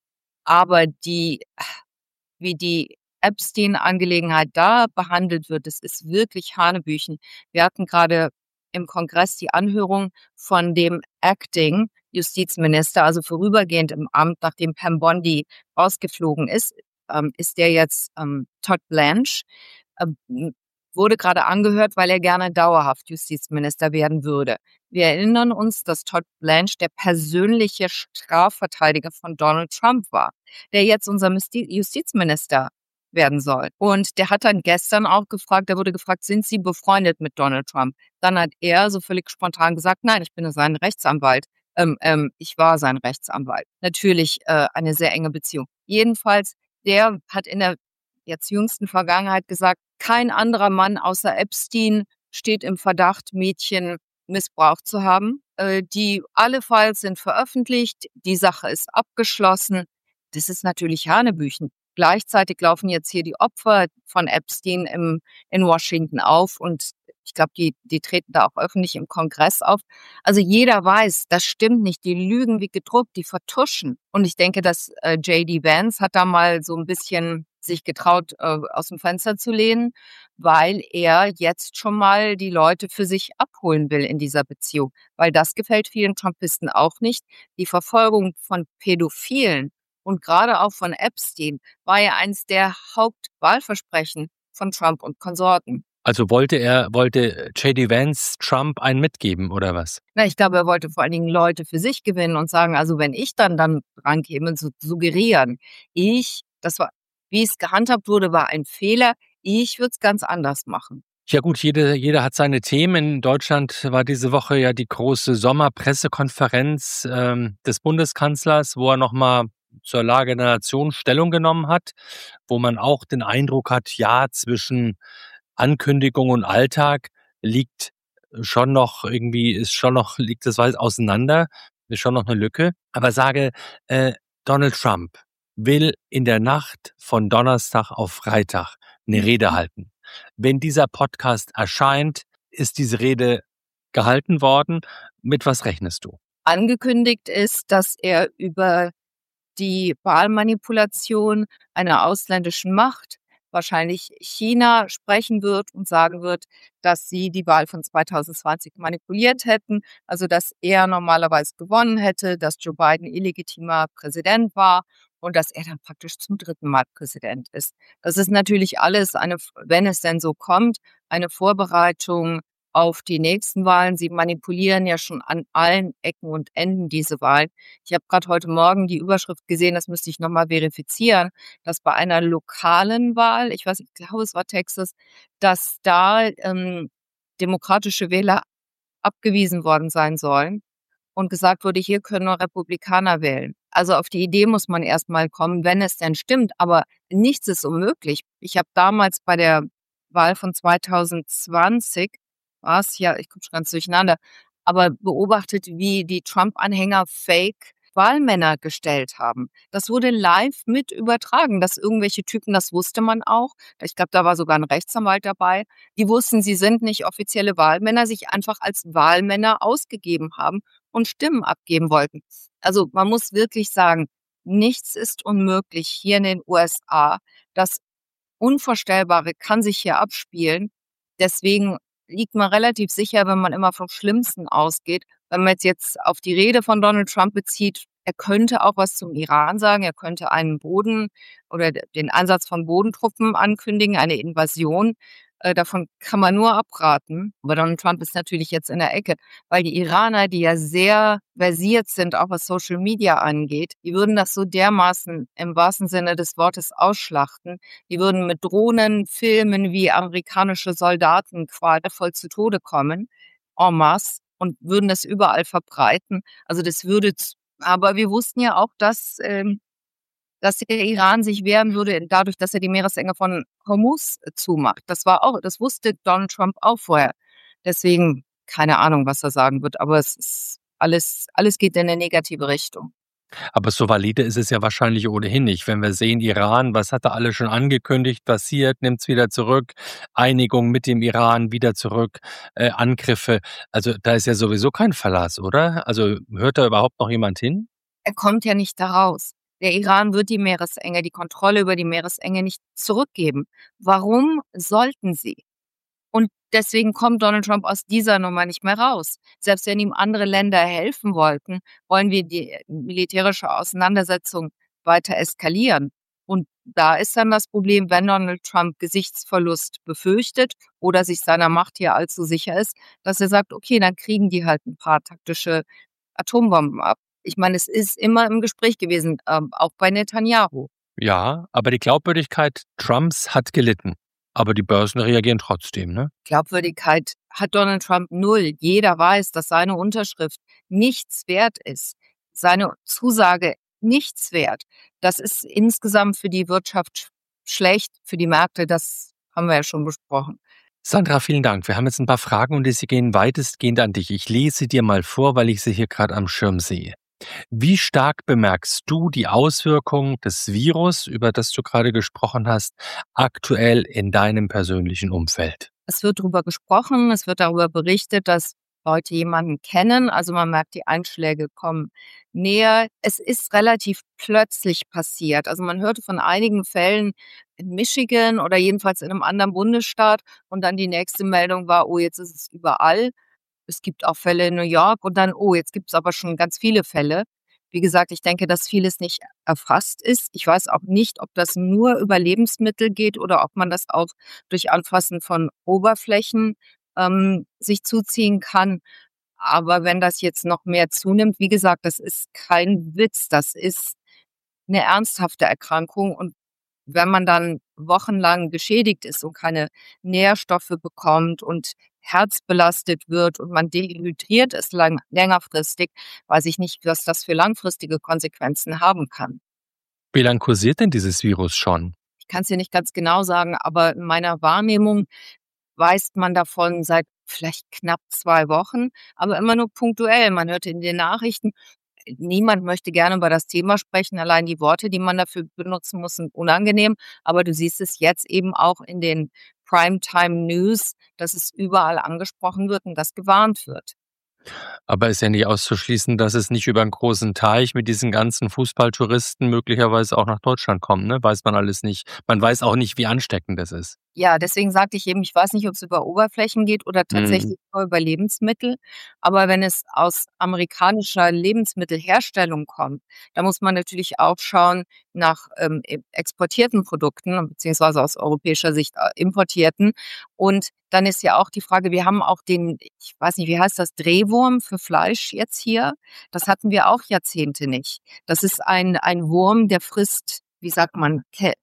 Aber die, wie die Epstein-Angelegenheit da behandelt wird, das ist wirklich Hanebüchen. Wir hatten gerade im Kongress die Anhörung von dem Acting-Justizminister, also vorübergehend im Amt, nachdem Pam Bondi rausgeflogen ist, ähm, ist der jetzt ähm, Todd Blanche, ähm, wurde gerade angehört, weil er gerne dauerhaft Justizminister werden würde. Wir erinnern uns, dass Todd Blanche der persönliche Strafverteidiger von Donald Trump war, der jetzt unser Justizminister werden soll. Und der hat dann gestern auch gefragt, er wurde gefragt, sind Sie befreundet mit Donald Trump? Dann hat er so völlig spontan gesagt, nein, ich bin sein Rechtsanwalt. Ähm, ähm, ich war sein Rechtsanwalt. Natürlich äh, eine sehr enge Beziehung. Jedenfalls, der hat in der jetzt jüngsten Vergangenheit gesagt, kein anderer Mann außer Epstein steht im Verdacht, Mädchen missbraucht zu haben. Äh, die alle Files sind veröffentlicht, die Sache ist abgeschlossen. Das ist natürlich Hanebüchen. Gleichzeitig laufen jetzt hier die Opfer von Epstein im, in Washington auf und ich glaube, die, die treten da auch öffentlich im Kongress auf. Also jeder weiß, das stimmt nicht. Die lügen wie gedruckt, die vertuschen. Und ich denke, dass äh, J D Vance hat da mal so ein bisschen sich getraut, äh, aus dem Fenster zu lehnen, weil er jetzt schon mal die Leute für sich abholen will in dieser Beziehung. Weil das gefällt vielen Trumpisten auch nicht. Die Verfolgung von Pädophilen und gerade auch von Epstein war ja eines der Hauptwahlversprechen von Trump und Konsorten. Also wollte er, wollte J D Vance Trump einen mitgeben, oder was? Na, ich glaube, er wollte vor allen Dingen Leute für sich gewinnen und sagen, also wenn ich dann dann rankäme, zu suggerieren, ich, das war, wie es gehandhabt wurde, war ein Fehler, ich würde es ganz anders machen. Ja gut, jede, jeder hat seine Themen. In Deutschland war diese Woche ja die große Sommerpressekonferenz ähm, des Bundeskanzlers, wo er nochmal zur Lage der Nation Stellung genommen hat, wo man auch den Eindruck hat, ja, zwischen Ankündigung und Alltag liegt schon noch irgendwie, ist schon noch, liegt das weit auseinander, ist schon noch eine Lücke. Aber sage, äh, Donald Trump will in der Nacht von Donnerstag auf Freitag eine Rede halten. Wenn dieser Podcast erscheint, ist diese Rede gehalten worden. Mit was rechnest du? Angekündigt ist, dass er über die Wahlmanipulation einer ausländischen Macht, wahrscheinlich China, sprechen wird und sagen wird, dass sie die Wahl von zwanzig zwanzig manipuliert hätten, also dass er normalerweise gewonnen hätte, dass Joe Biden illegitimer Präsident war und dass er dann praktisch zum dritten Mal Präsident ist. Das ist natürlich alles, eine, wenn es denn so kommt, eine Vorbereitung auf die nächsten Wahlen. Sie manipulieren ja schon an allen Ecken und Enden diese Wahlen. Ich habe gerade heute Morgen die Überschrift gesehen, das müsste ich nochmal verifizieren, dass bei einer lokalen Wahl, ich weiß, ich glaube, es war Texas, dass da ähm, demokratische Wähler abgewiesen worden sein sollen und gesagt wurde, hier können nur Republikaner wählen. Also auf die Idee muss man erstmal kommen, wenn es denn stimmt, aber nichts ist unmöglich. Ich habe damals bei der Wahl von zwanzig zwanzig, war es ja, ich komme schon ganz durcheinander, aber beobachtet, wie die Trump-Anhänger Fake-Wahlmänner gestellt haben. Das wurde live mit übertragen, dass irgendwelche Typen, das wusste man auch, ich glaube, da war sogar ein Rechtsanwalt dabei, die wussten, sie sind nicht offizielle Wahlmänner, sich einfach als Wahlmänner ausgegeben haben und Stimmen abgeben wollten. Also man muss wirklich sagen, nichts ist unmöglich hier in den U S A. Das Unvorstellbare kann sich hier abspielen. Deswegen liegt man relativ sicher, wenn man immer vom Schlimmsten ausgeht. Wenn man jetzt, jetzt auf die Rede von Donald Trump bezieht, er könnte auch was zum Iran sagen, er könnte einen Boden oder den Einsatz von Bodentruppen ankündigen, eine Invasion. Äh, davon kann man nur abraten. Aber Donald Trump ist natürlich jetzt in der Ecke, weil die Iraner, die ja sehr versiert sind, auch was Social Media angeht, die würden das so dermaßen im wahrsten Sinne des Wortes ausschlachten. Die würden mit Drohnen filmen, wie amerikanische Soldaten qualvoll zu Tode kommen, en masse, und würden das überall verbreiten. Also das würde, aber wir wussten ja auch, dass ähm, dass der Iran sich wehren würde, dadurch, dass er die Meeresenge von Hormuz äh, zumacht. Das war auch, das wusste Donald Trump auch vorher. Deswegen keine Ahnung, was er sagen wird, aber es ist alles, alles geht in eine negative Richtung. Aber so valide ist es ja wahrscheinlich ohnehin nicht. Wenn wir sehen, Iran, was hat er alles schon angekündigt, passiert, nimmt es wieder zurück, Einigung mit dem Iran, wieder zurück, äh, Angriffe. Also da ist ja sowieso kein Verlass, oder? Also hört da überhaupt noch jemand hin? Er kommt ja nicht da raus. Der Iran wird die Meeresenge, die Kontrolle über die Meeresenge nicht zurückgeben. Warum sollten sie? Und deswegen kommt Donald Trump aus dieser Nummer nicht mehr raus. Selbst wenn ihm andere Länder helfen wollten, wollen wir die militärische Auseinandersetzung weiter eskalieren. Und da ist dann das Problem, wenn Donald Trump Gesichtsverlust befürchtet oder sich seiner Macht hier allzu sicher ist, dass er sagt, okay, dann kriegen die halt ein paar taktische Atombomben ab. Ich meine, es ist immer im Gespräch gewesen, ähm, auch bei Netanyahu. Ja, aber die Glaubwürdigkeit Trumps hat gelitten. Aber die Börsen reagieren trotzdem, ne? Glaubwürdigkeit hat Donald Trump null. Jeder weiß, dass seine Unterschrift nichts wert ist. Seine Zusage nichts wert. Das ist insgesamt für die Wirtschaft schlecht, für die Märkte, das haben wir ja schon besprochen. Sandra, vielen Dank. Wir haben jetzt ein paar Fragen und sie gehen weitestgehend an dich. Ich lese dir mal vor, weil ich sie hier gerade am Schirm sehe. Wie stark bemerkst du die Auswirkungen des Virus, über das du gerade gesprochen hast, aktuell in deinem persönlichen Umfeld? Es wird darüber gesprochen, es wird darüber berichtet, dass Leute jemanden kennen. Also man merkt, die Einschläge kommen näher. Es ist relativ plötzlich passiert. Also man hörte von einigen Fällen in Michigan oder jedenfalls in einem anderen Bundesstaat. Und dann die nächste Meldung war, oh, jetzt ist es überall. Es gibt auch Fälle in New York und dann, oh, jetzt gibt es aber schon ganz viele Fälle. Wie gesagt, ich denke, dass vieles nicht erfasst ist. Ich weiß auch nicht, ob das nur über Lebensmittel geht oder ob man das auch durch Anfassen von Oberflächen ähm, sich zuziehen kann. Aber wenn das jetzt noch mehr zunimmt, wie gesagt, das ist kein Witz, das ist eine ernsthafte Erkrankung. Und wenn man dann wochenlang geschädigt ist und keine Nährstoffe bekommt und herzbelastet wird und man dehydriert ist lang, längerfristig, weiß ich nicht, was das für langfristige Konsequenzen haben kann. Wie lange kursiert denn dieses Virus schon? Ich kann es dir nicht ganz genau sagen, aber in meiner Wahrnehmung weiß man davon seit vielleicht knapp zwei Wochen, aber immer nur punktuell. Man hörte in den Nachrichten, niemand möchte gerne über das Thema sprechen. Allein die Worte, die man dafür benutzen muss, sind unangenehm. Aber du siehst es jetzt eben auch in den Primetime News, dass es überall angesprochen wird und dass gewarnt wird. Aber ist ja nicht auszuschließen, dass es nicht über einen großen Teich mit diesen ganzen Fußballtouristen möglicherweise auch nach Deutschland kommt, ne? Weiß man alles nicht. Man weiß auch nicht, wie ansteckend das ist. Ja, deswegen sagte ich eben, ich weiß nicht, ob es über Oberflächen geht oder Mhm. tatsächlich nur über Lebensmittel. Aber wenn es aus amerikanischer Lebensmittelherstellung kommt, da muss man natürlich auch schauen nach ähm, e- exportierten Produkten, beziehungsweise aus europäischer Sicht äh, importierten. Und dann ist ja auch die Frage, wir haben auch den, ich weiß nicht, wie heißt das, Drehwurm für Fleisch jetzt hier. Das hatten wir auch Jahrzehnte nicht. Das ist ein, ein Wurm, der frisst, wie sagt man, Kä-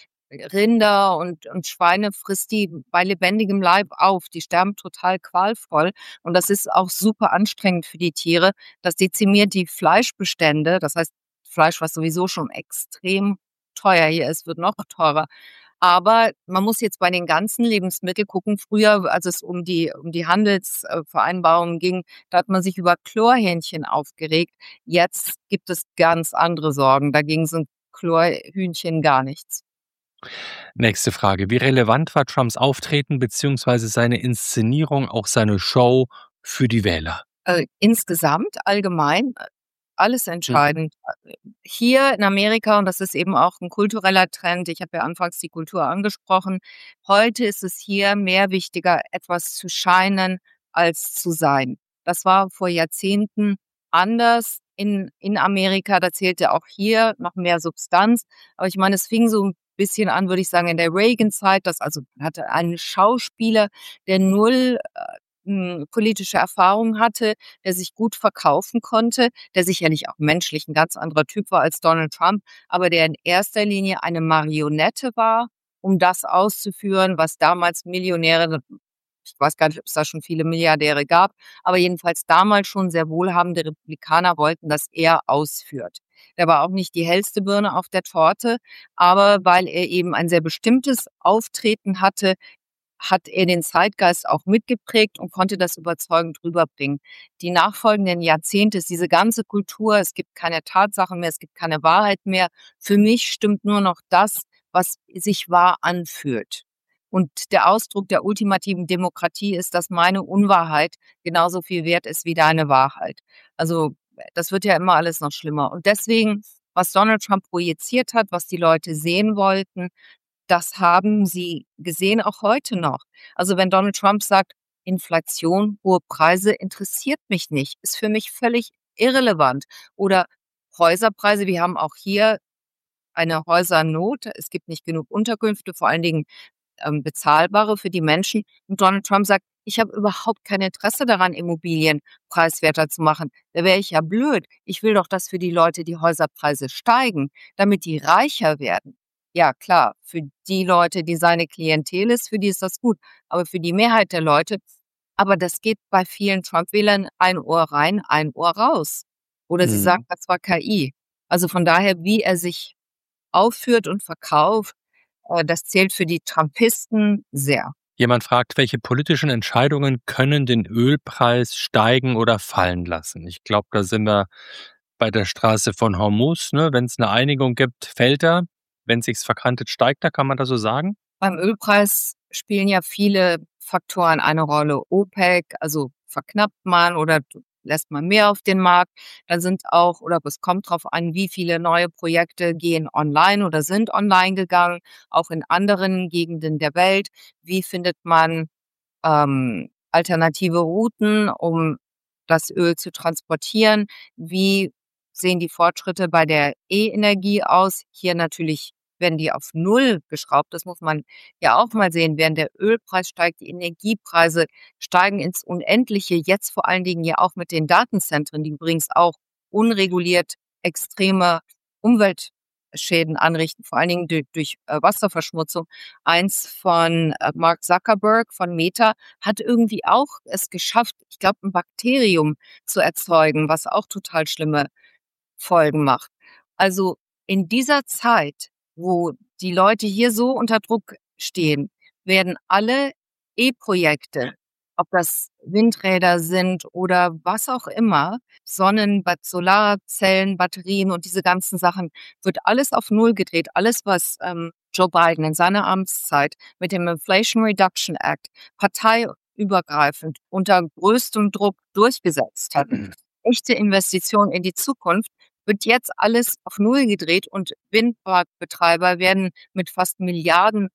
Rinder und, und Schweine frisst die bei lebendigem Leib auf. Die sterben total qualvoll. Und das ist auch super anstrengend für die Tiere. Das dezimiert die Fleischbestände. Das heißt, Fleisch, was sowieso schon extrem teuer hier ist, wird noch teurer. Aber man muss jetzt bei den ganzen Lebensmitteln gucken. Früher, als es um die, um die Handelsvereinbarungen ging, da hat man sich über Chlorhähnchen aufgeregt. Jetzt gibt es ganz andere Sorgen. Dagegen sind Chlorhühnchen gar nichts. Nächste Frage. Wie relevant war Trumps Auftreten bzw. seine Inszenierung, auch seine Show für die Wähler? Äh, insgesamt, allgemein, äh, alles Mhm. entscheidend. Äh, Hier in Amerika, und das ist eben auch ein kultureller Trend, ich habe ja anfangs die Kultur angesprochen, heute ist es hier mehr wichtiger, etwas zu scheinen als zu sein. Das war vor Jahrzehnten anders in, in Amerika, da zählte auch hier noch mehr Substanz. Aber ich meine, es fing so ein bisschen an, würde ich sagen, in der Reagan-Zeit, dass also man hatte einen Schauspieler, der null hm, politische Erfahrung hatte, der sich gut verkaufen konnte, der sicherlich auch menschlich ein ganz anderer Typ war als Donald Trump, aber der in erster Linie eine Marionette war, um das auszuführen, was damals Millionäre, ich weiß gar nicht, ob es da schon viele Milliardäre gab, aber jedenfalls damals schon sehr wohlhabende Republikaner wollten, dass er ausführt. Der war auch nicht die hellste Birne auf der Torte, aber weil er eben ein sehr bestimmtes Auftreten hatte, hat er den Zeitgeist auch mitgeprägt und konnte das überzeugend rüberbringen. Die nachfolgenden Jahrzehnte ist diese ganze Kultur, es gibt keine Tatsachen mehr, es gibt keine Wahrheit mehr. Für mich stimmt nur noch das, was sich wahr anfühlt. Und der Ausdruck der ultimativen Demokratie ist, dass meine Unwahrheit genauso viel wert ist wie deine Wahrheit. Also das wird ja immer alles noch schlimmer. Und deswegen, was Donald Trump projiziert hat, was die Leute sehen wollten, das haben sie gesehen, auch heute noch. Also wenn Donald Trump sagt, Inflation, hohe Preise interessiert mich nicht, ist für mich völlig irrelevant. Oder Häuserpreise, wir haben auch hier eine Häusernot, es gibt nicht genug Unterkünfte, vor allen Dingen ähm, bezahlbare für die Menschen. Und Donald Trump sagt, ich habe überhaupt kein Interesse daran, Immobilien preiswerter zu machen. Da wäre ich ja blöd. Ich will doch, dass für die Leute die Häuserpreise steigen, damit die reicher werden. Ja, klar, für die Leute, die seine Klientel ist, für die ist das gut. Aber für die Mehrheit der Leute, aber das geht bei vielen Trump-Wählern ein Ohr rein, ein Ohr raus. Oder sie sagen, Mhm. das war K I. Also von daher, wie er sich aufführt und verkauft, äh, das zählt für die Trumpisten sehr. Jemand fragt, welche politischen Entscheidungen können den Ölpreis steigen oder fallen lassen? Ich glaube, da sind wir bei der Straße von Hormuz. Ne? Wenn es eine Einigung gibt, fällt er. Wenn es sich verkantet, steigt er. Kann man das so sagen? Beim Ölpreis spielen ja viele Faktoren eine Rolle. OPEC, also verknappt man oder lässt man mehr auf den Markt. Da sind auch, oder es kommt drauf an, wie viele neue Projekte gehen online oder sind online gegangen, auch in anderen Gegenden der Welt. Wie findet man ähm, alternative Routen, um das Öl zu transportieren? Wie sehen die Fortschritte bei der E-Energie aus? Hier natürlich werden die auf Null geschraubt. Das muss man ja auch mal sehen. Während der Ölpreis steigt, die Energiepreise steigen ins Unendliche. Jetzt vor allen Dingen ja auch mit den Datenzentren, die übrigens auch unreguliert extreme Umweltschäden anrichten, vor allen Dingen durch, durch äh, Wasserverschmutzung. Eins von äh, Mark Zuckerberg von Meta hat irgendwie auch es geschafft, ich glaube, ein Bakterium zu erzeugen, was auch total schlimme Folgen macht. Also in dieser Zeit, wo die Leute hier so unter Druck stehen, werden alle E-Projekte, ob das Windräder sind oder was auch immer, Sonnen, Bat- Solarzellen, Batterien und diese ganzen Sachen, wird alles auf Null gedreht. Alles, was ähm, Joe Biden in seiner Amtszeit mit dem Inflation Reduction Act parteiübergreifend unter größtem Druck durchgesetzt hat. Echte Investition in die Zukunft wird jetzt alles auf Null gedreht und Windparkbetreiber werden mit fast Milliarden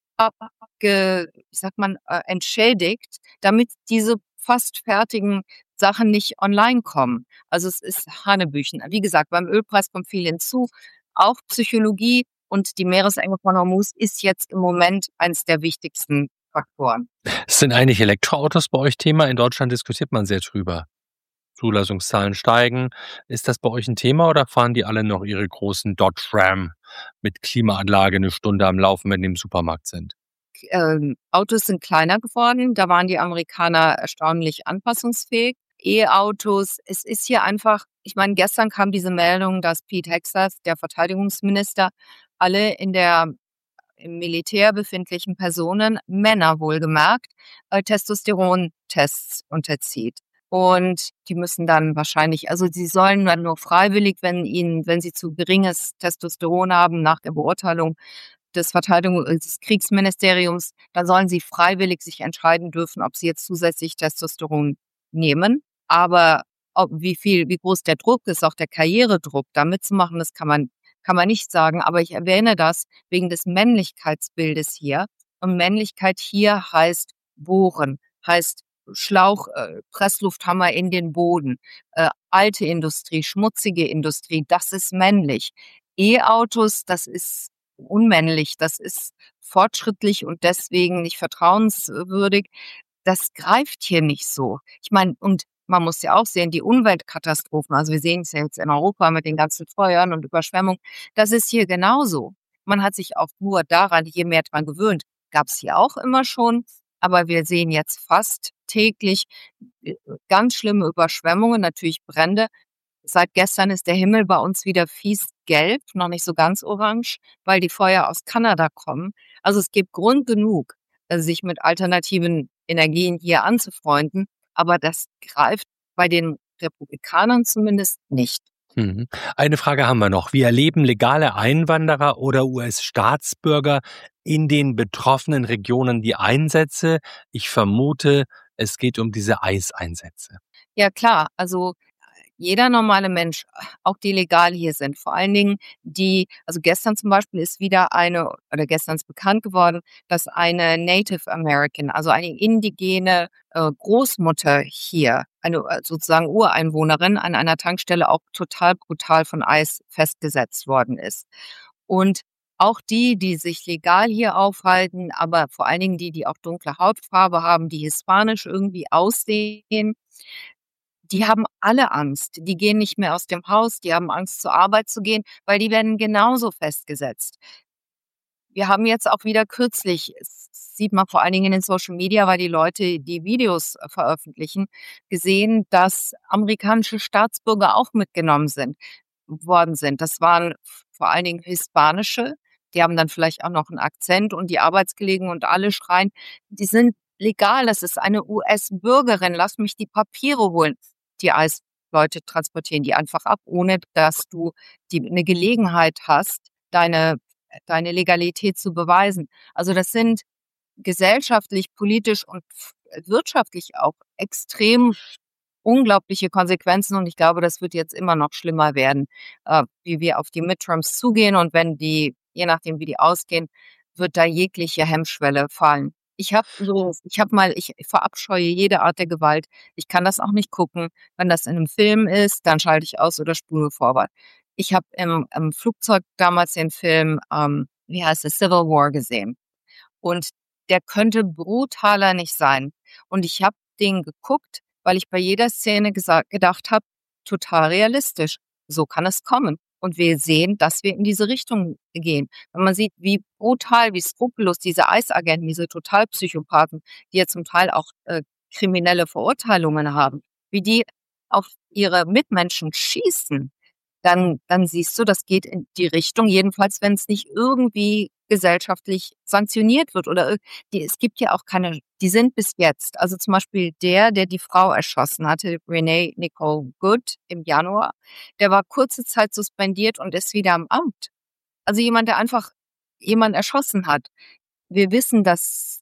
abge, wie sagt man, äh, entschädigt, damit diese fast fertigen Sachen nicht online kommen. Also es ist Hanebüchen. Wie gesagt, beim Ölpreis kommt viel hinzu. Auch Psychologie und die Meeresenge von Hormuz ist jetzt im Moment eines der wichtigsten Faktoren. Sind eigentlich Elektroautos bei euch Thema? In Deutschland diskutiert man sehr drüber. Zulassungszahlen steigen. Ist das bei euch ein Thema oder fahren die alle noch ihre großen Dodge Ram mit Klimaanlage eine Stunde am Laufen, wenn die im Supermarkt sind? Ähm, Autos sind kleiner geworden. Da waren die Amerikaner erstaunlich anpassungsfähig. E-Autos, es ist hier einfach, ich meine, gestern kam diese Meldung, dass Pete Hegseth, der Verteidigungsminister, alle in der im Militär befindlichen Personen, Männer wohlgemerkt, äh, Testosterontests unterzieht. Und die müssen dann wahrscheinlich, also sie sollen dann nur freiwillig, wenn ihnen, wenn sie zu geringes Testosteron haben nach der Beurteilung des Verteidigungs des Kriegsministeriums, dann sollen sie freiwillig sich entscheiden dürfen, ob sie jetzt zusätzlich Testosteron nehmen. Aber ob, wie viel, wie groß der Druck ist, auch der Karrieredruck, da mitzumachen, das kann man, kann man nicht sagen. Aber ich erwähne das wegen des Männlichkeitsbildes hier. Und Männlichkeit hier heißt bohren, heißt Schlauch, äh, Presslufthammer in den Boden, äh, alte Industrie, schmutzige Industrie, das ist männlich. E-Autos, das ist unmännlich, das ist fortschrittlich und deswegen nicht vertrauenswürdig. Das greift hier nicht so. Ich meine, und man muss ja auch sehen, die Umweltkatastrophen, also wir sehen es ja jetzt in Europa mit den ganzen Feuern und Überschwemmungen, das ist hier genauso. Man hat sich auch nur daran, je mehr dran gewöhnt, gab es hier auch immer schon, aber wir sehen jetzt fast täglich äh, ganz schlimme Überschwemmungen, natürlich Brände. Seit gestern ist der Himmel bei uns wieder fies gelb, noch nicht so ganz orange, weil die Feuer aus Kanada kommen. Also es gibt Grund genug, äh, sich mit alternativen Energien hier anzufreunden, aber das greift bei den Republikanern zumindest nicht. Mhm. Eine Frage haben wir noch. Wie erleben legale Einwanderer oder U S-Staatsbürger in den betroffenen Regionen die Einsätze? Ich vermute, es geht um diese Eiseinsätze. Ja klar, also jeder normale Mensch, auch die legal hier sind, vor allen Dingen die, also gestern zum Beispiel ist wieder eine, oder gestern ist bekannt geworden, dass eine Native American, also eine indigene äh, Großmutter hier, eine äh, sozusagen Ureinwohnerin, an einer Tankstelle auch total brutal von Eis festgesetzt worden ist. Und auch die, die sich legal hier aufhalten, aber vor allen Dingen die, die auch dunkle Hautfarbe haben, die hispanisch irgendwie aussehen, die haben alle Angst. Die gehen nicht mehr aus dem Haus, die haben Angst, zur Arbeit zu gehen, weil die werden genauso festgesetzt. Wir haben jetzt auch wieder kürzlich, das sieht man vor allen Dingen in den Social Media, weil die Leute die Videos äh, veröffentlichen, gesehen, dass amerikanische Staatsbürger auch mitgenommen sind worden sind. Das waren vor allen Dingen hispanische, die haben dann vielleicht auch noch einen Akzent und die Arbeitskollegen und alle schreien, die sind legal, das ist eine U S-Bürgerin, lass mich die Papiere holen. Die Eisleute transportieren die einfach ab, ohne dass du die, eine Gelegenheit hast, deine, deine Legalität zu beweisen. Also das sind gesellschaftlich, politisch und wirtschaftlich auch extrem unglaubliche Konsequenzen und ich glaube, das wird jetzt immer noch schlimmer werden, äh, wie wir auf die Midterms zugehen und wenn die, je nachdem wie die ausgehen, wird da jegliche Hemmschwelle fallen. Ich habe so, ich habe mal, ich verabscheue jede Art der Gewalt. Ich kann das auch nicht gucken. Wenn das in einem Film ist, dann schalte ich aus oder spule vorwärts. Ich habe im, im Flugzeug damals den Film, ähm, wie heißt es, Civil War gesehen. Und der könnte brutaler nicht sein. Und ich habe den geguckt, weil ich bei jeder Szene gesagt, gedacht habe, total realistisch. So kann es kommen. Und wir sehen, dass wir in diese Richtung gehen. Wenn man sieht, wie brutal, wie skrupellos diese Eisagenten, diese Totalpsychopathen, die ja zum Teil auch äh, kriminelle Verurteilungen haben, wie die auf ihre Mitmenschen schießen, dann, dann siehst du, das geht in die Richtung, jedenfalls wenn es nicht irgendwie gesellschaftlich sanktioniert wird oder ir- die, es gibt ja auch keine, die sind bis jetzt, also zum Beispiel der, der die Frau erschossen hatte, Renee Nicole Good im Januar, der war kurze Zeit suspendiert und ist wieder am Amt. Also jemand, der einfach jemanden erschossen hat. Wir wissen, dass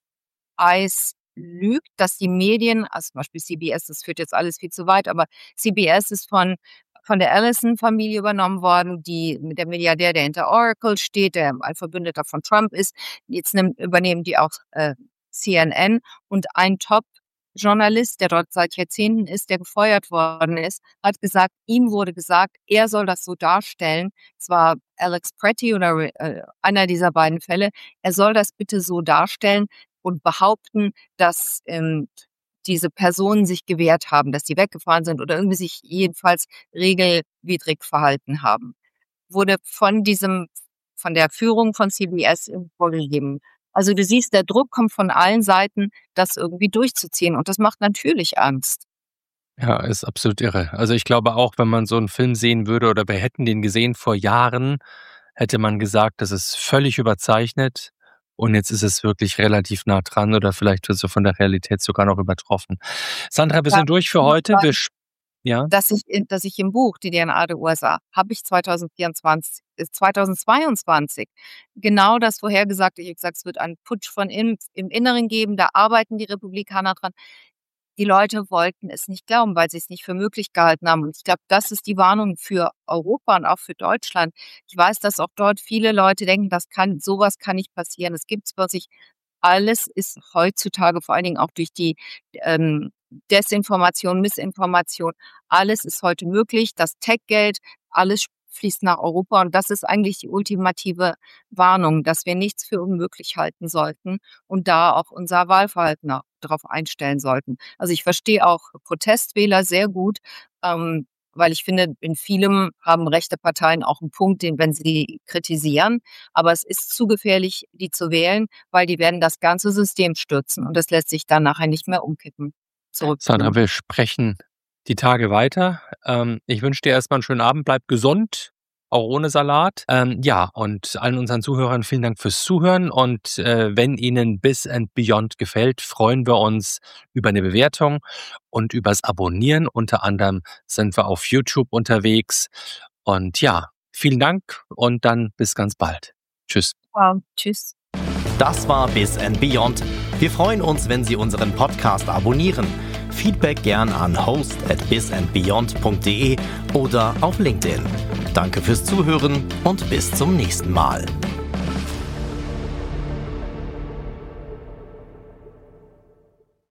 ICE lügt, dass die Medien, also zum Beispiel C B S, das führt jetzt alles viel zu weit, aber C B S ist von, von der Ellison-Familie übernommen worden, die, der Milliardär, der hinter Oracle steht, der ein Verbündeter von Trump ist. Jetzt nimmt, übernehmen die auch äh, C N N und ein Top-Journalist, der dort seit Jahrzehnten ist, der gefeuert worden ist, hat gesagt, ihm wurde gesagt, er soll das so darstellen. Es war Alex Pretty oder äh, einer dieser beiden Fälle. Er soll das bitte so darstellen und behaupten, dass ähm, diese Personen sich gewehrt haben, dass sie weggefahren sind oder irgendwie sich jedenfalls regelwidrig verhalten haben. Wurde von diesem, von der Führung von C B S vorgegeben. Also du siehst, der Druck kommt von allen Seiten, das irgendwie durchzuziehen und das macht natürlich Angst. Ja, ist absolut irre. Also ich glaube auch, wenn man so einen Film sehen würde oder wir hätten den gesehen vor Jahren, hätte man gesagt, das ist völlig überzeichnet und jetzt ist es wirklich relativ nah dran oder vielleicht wird so von der Realität sogar noch übertroffen. Sandra, wir Ja, sind durch für heute. Wir, sch- ja, dass ich, in- dass ich im Buch Die D N A der U S A habe ich zweitausendvierundzwanzig, äh, zweitausendzweiundzwanzig genau das vorhergesagt. Ich habe gesagt, es wird einen Putsch von im, im Inneren geben, da arbeiten die Republikaner dran. Die Leute wollten es nicht glauben, weil sie es nicht für möglich gehalten haben. Und ich glaube, das ist die Warnung für Europa und auch für Deutschland. Ich weiß, dass auch dort viele Leute denken, das kann, sowas kann nicht passieren. Es gibt wirklich, alles ist heutzutage, vor allen Dingen auch durch die ähm, Desinformation, Missinformation, alles ist heute möglich. Das Tech-Geld, alles fließt nach Europa. Und das ist eigentlich die ultimative Warnung, dass wir nichts für unmöglich halten sollten und da auch unser Wahlverhalten auch darauf einstellen sollten. Also ich verstehe auch Protestwähler sehr gut, ähm, weil ich finde, in vielem haben rechte Parteien auch einen Punkt, den, wenn sie die kritisieren. Aber es ist zu gefährlich, die zu wählen, weil die werden das ganze System stürzen und das lässt sich dann nachher nicht mehr umkippen. Sandra, Zurückbringen. wir sprechen die Tage weiter. Ähm, ich wünsche dir erstmal einen schönen Abend. Bleib gesund, auch ohne Salat. Ähm, ja, und allen unseren Zuhörern vielen Dank fürs Zuhören. Und äh, wenn Ihnen Biz and Beyond gefällt, freuen wir uns über eine Bewertung und übers Abonnieren. Unter anderem sind wir auf YouTube unterwegs. Und ja, vielen Dank und dann bis ganz bald. Tschüss. Wow, tschüss. Das war Biz and Beyond. Wir freuen uns, wenn Sie unseren Podcast abonnieren. Feedback gern an host at bizandbeyond punkt de oder auf LinkedIn. Danke fürs Zuhören und bis zum nächsten Mal.